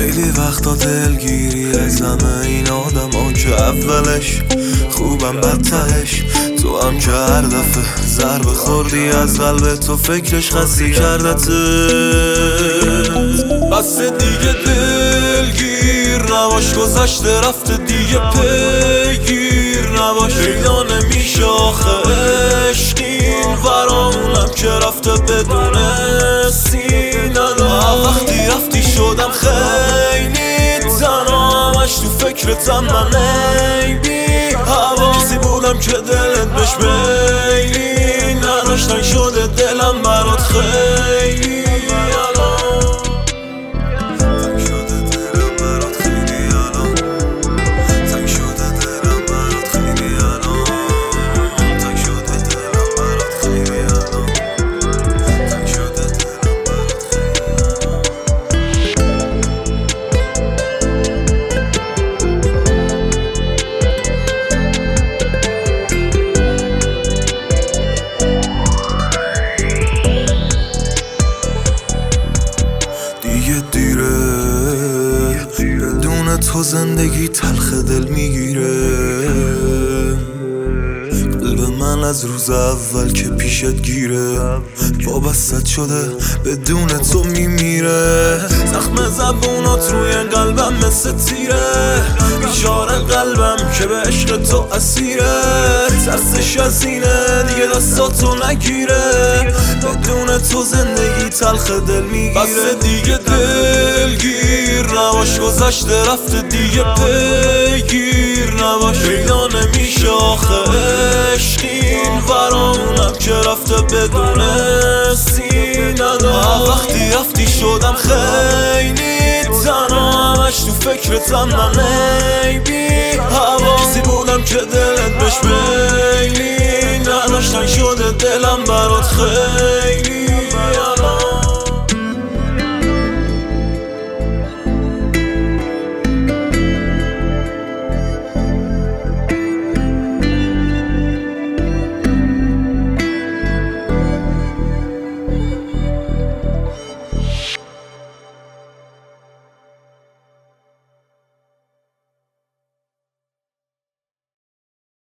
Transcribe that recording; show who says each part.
Speaker 1: خیلی وقتا دلگیری از همه این آدم ها که اولش خوبم بدتهش تو هم که هر دفعه ضربه خوردی از قلب تو فکرش خستی کردته. بس دیگه دلگیر نباش، گذشته رفته دیگه پیگیر نباش. پیدا نمیشه آخه عشق این ورامونم که رفته بدون سینه. وقتی رفتی شدم خیلی تنها، همش تو فکرتم من ای بی هوا. کسی بودم که دلت بهش میلی نداشت، تنگ شده دلم برات خیلی بدون تو زندگی تلخ دل میگیره. قلب من از روز اول که پیشت گیره وابستت شده بدون تو میمیره. زخم زبونات روی قلبم مثل تیره، بیچاره قلبم که به عشق تو اسیره. ترسش از اینه دیگه دستاتو نگیره، بدون تو زندگی تلخ دل میگیره. بس دیگه دلگیر نباش، گذشته رفته دیگه پیگیر نباش. پیدا نمیشه آخه عشق این ورامونم که رفته بدون سینه. وقتی رفتی شدم خیلی تنها، همش تو فکرتم من ای بی هوا. کسی بودم که دلت بهش میلی نداشت، تنگ شده دلم برات خیلی